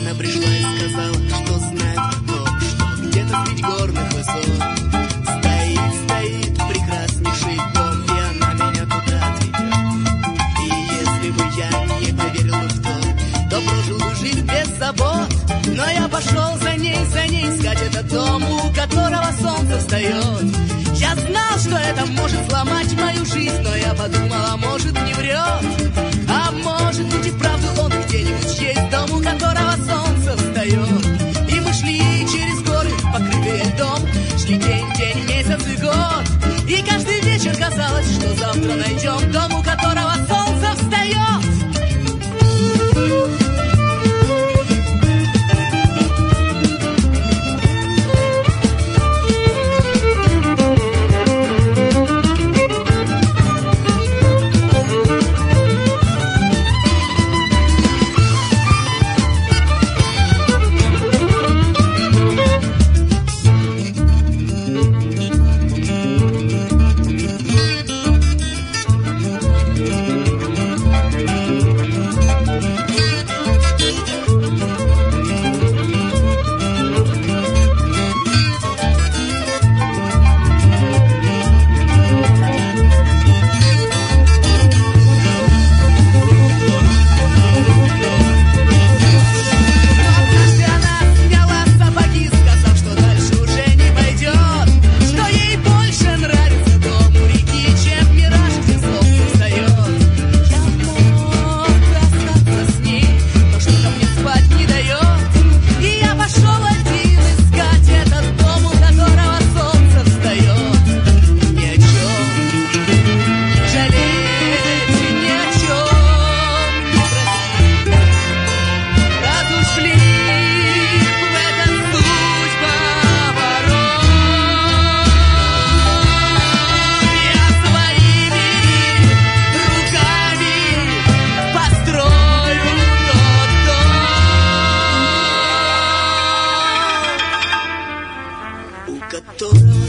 Она пришла и сказала, что знает о том, что где-то среди горных высот стоит прекраснейший дом, и она меня туда отведет. И если бы я не поверил бы в то прожил бы жизнь без забот. Но я пошел за ней искать этот дом, у которого солнце встает. Я знал, что это может сломать мою жизнь, но я подумал, а может не врет. А может быть и вправду он где-нибудь есть дом, у которого солнце встает. И мы шли через горы, покрытые льдом, шли день, месяц и год. И каждый вечер казалось, что завтра найдем дом, у которого солнце встает. которого